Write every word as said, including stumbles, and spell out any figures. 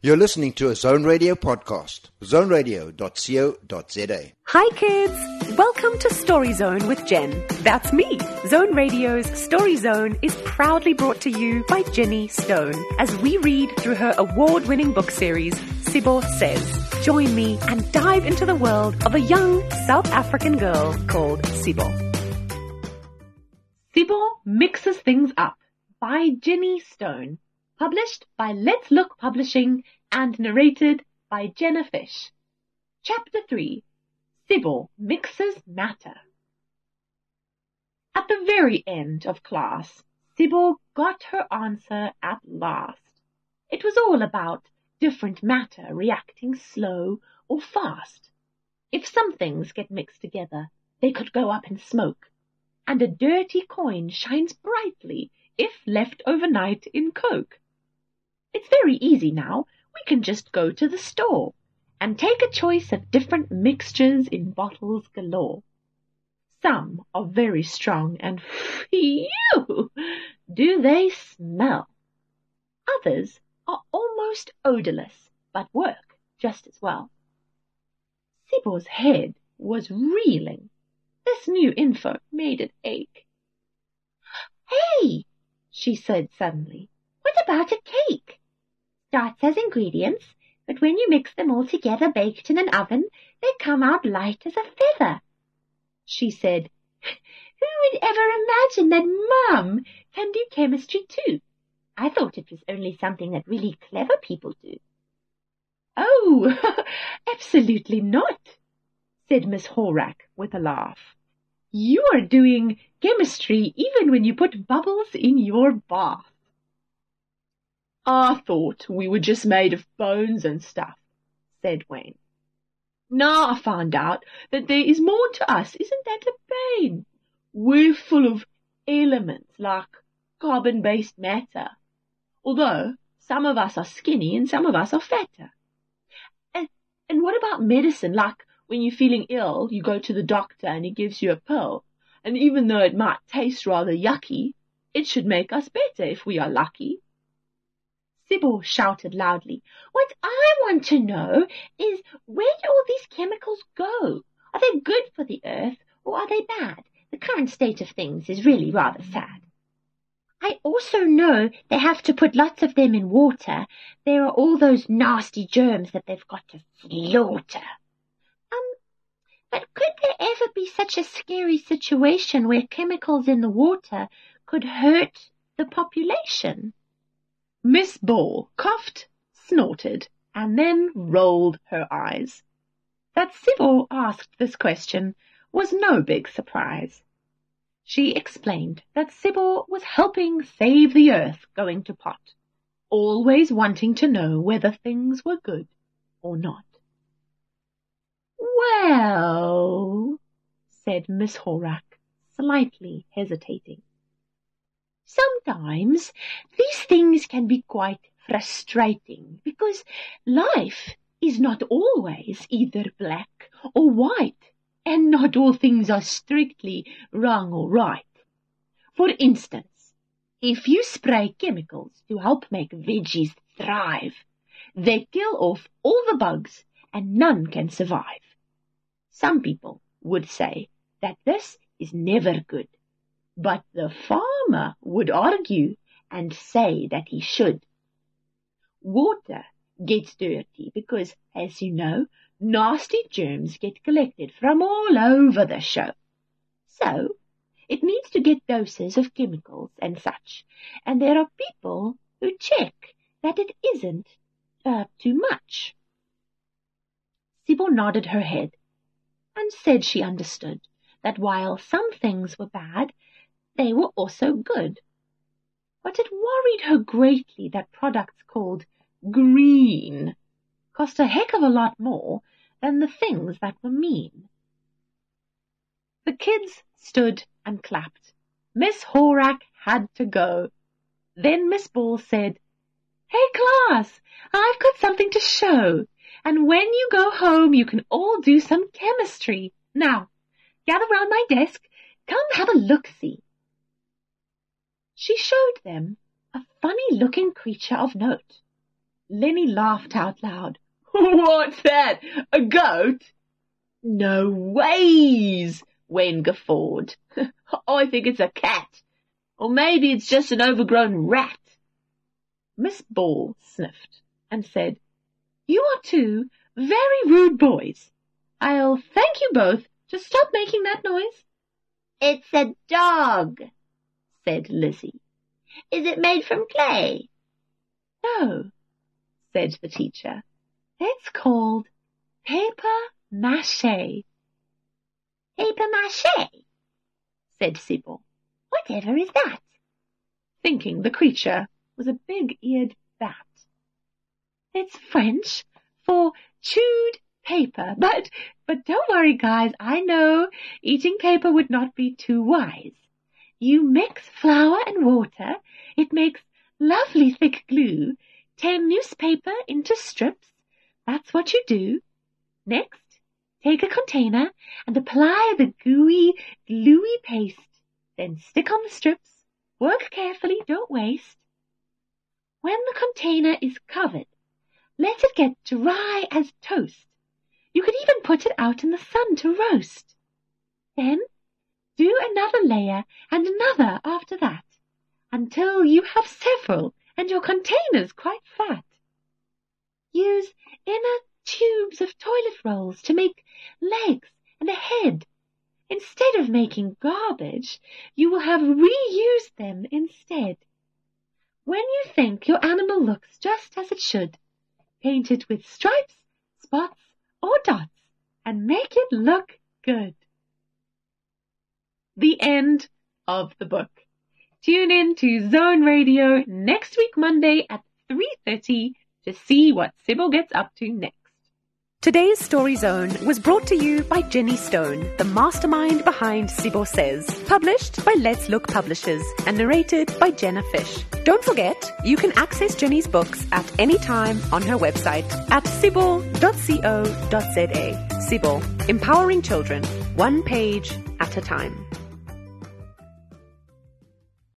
You're listening to a Zone Radio podcast, zone radio dot co dot za. Hi kids! Welcome to Story Zone with Jen. That's me. Zone Radio's Story Zone is proudly brought to you by Jenny Stone as we read through her award-winning book series, Sibo Says. Join me and dive into the world of a young South African girl called Sibo. Sibo Mixes Things Up by Jenny Stone. Published by Let's Look Publishing and narrated by Jenna Fish. Chapter three. Sibo Mixes Matter. At the very end of class, Sibo got her answer at last. It was all about different matter reacting slow or fast. If some things get mixed together, they could go up in smoke, and a dirty coin shines brightly if left overnight in coke. It's very easy now. We can just go to the store and take a choice of different mixtures in bottles galore. Some are very strong and phew, do they smell. Others are almost odorless but work just as well. Sibo's head was reeling. This new info made it ache. Hey, she said suddenly, what about a cake? Starts as ingredients, but when you mix them all together baked in an oven, they come out light as a feather. She said, who would ever imagine that Mum can do chemistry too? I thought it was only something that really clever people do. Oh, absolutely not, said Miss Horak with a laugh. You are doing chemistry even when you put bubbles in your bath. I thought we were just made of bones and stuff, said Wayne. Now I find out that there is more to us. Isn't that a pain? We're full of elements like carbon-based matter, although some of us are skinny and some of us are fatter. And, and what about medicine? Like when you're feeling ill, you go to the doctor and he gives you a pill, and even though it might taste rather yucky, it should make us better if we are lucky. Sibo shouted loudly, what I want to know is, where do all these chemicals go? Are they good for the earth, or are they bad? The current state of things is really rather sad. I also know they have to put lots of them in water. There are all those nasty germs that they've got to slaughter. Um, but could there ever be such a scary situation where chemicals in the water could hurt the population? Miss Ball coughed, snorted, and then rolled her eyes. That Sibo asked this question was no big surprise. She explained that Sibo was helping save the earth going to pot, always wanting to know whether things were good or not. Well, said Miss Horak, slightly hesitating. Sometimes these things can be quite frustrating because life is not always either black or white, and not all things are strictly wrong or right. For instance, if you spray chemicals to help make veggies thrive, they kill off all the bugs and none can survive. Some people would say that this is never good, but the farmer would argue and say that he should. Water gets dirty because, as you know, nasty germs get collected from all over the show. So, it needs to get doses of chemicals and such, and there are people who check that it isn't uh, too much. Sibo nodded her head and said she understood that while some things were bad, they were also good. But it worried her greatly that products called green cost a heck of a lot more than the things that were mean. The kids stood and clapped. Miss Horak had to go. Then Miss Ball said, Hey class, I've got something to show, and when you go home you can all do some chemistry. Now, gather round my desk, come have a look-see. She showed them a funny-looking creature of note. Lenny laughed out loud. What's that? A goat? No ways, Wayne guffawed. I think it's a cat. Or maybe it's just an overgrown rat. Miss Ball sniffed and said, You are two very rude boys. I'll thank you both to stop making that noise. It's a dog, said Lizzie. Is it made from clay? No, said the teacher. It's called paper mache. Paper mache, said Sybil, whatever is that? thinking the creature was a big-eared bat. It's French for chewed paper, but, but don't worry, guys, I know eating paper would not be too wise. You mix flour and water, it makes lovely thick glue, turn newspaper into strips, that's what you do. Next, take a container and apply the gooey, gluey paste, then stick on the strips, work carefully, don't waste. When the container is covered, let it get dry as toast. You could even put it out in the sun to roast. Then, do another layer and another after that, until you have several and your container's quite fat. Use inner tubes of toilet rolls to make legs and a head. Instead of making garbage, you will have reused them instead. When you think your animal looks just as it should, paint it with stripes, spots, or dots, and make it look good. The end of the book. Tune in to Zone Radio next week Monday at three thirty to see what Sybil gets up to next. Today's Story Zone was brought to you by Jenny Stone, the mastermind behind Sybil Says, published by Let's Look Publishers and narrated by Jenna Fish. Don't forget, you can access Jenny's books at any time on her website at sybil dot co dot za. Sybil, empowering children, one page at a time.